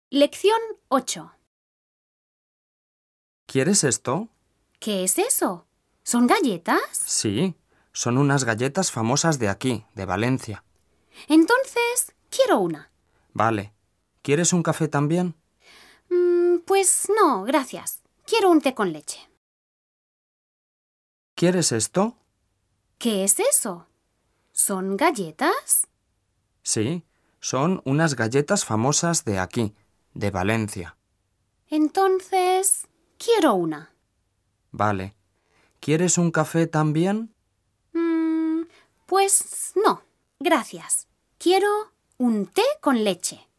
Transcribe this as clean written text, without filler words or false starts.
Lección 8. ¿Quieres esto? ¿Qué es eso? ¿Son galletas? Sí, son unas galletas famosas de aquí, de Valencia. Entonces, quiero una. Vale. ¿Quieres un café también? Pues no, gracias. Quiero un té con leche. ¿Quieres esto? ¿Qué es eso? ¿Son galletas? Sí, son unas galletas famosas de aquí, de Valencia. Entonces, quiero una. Vale. ¿Quieres un café también? Pues no, gracias. Quiero un té con leche.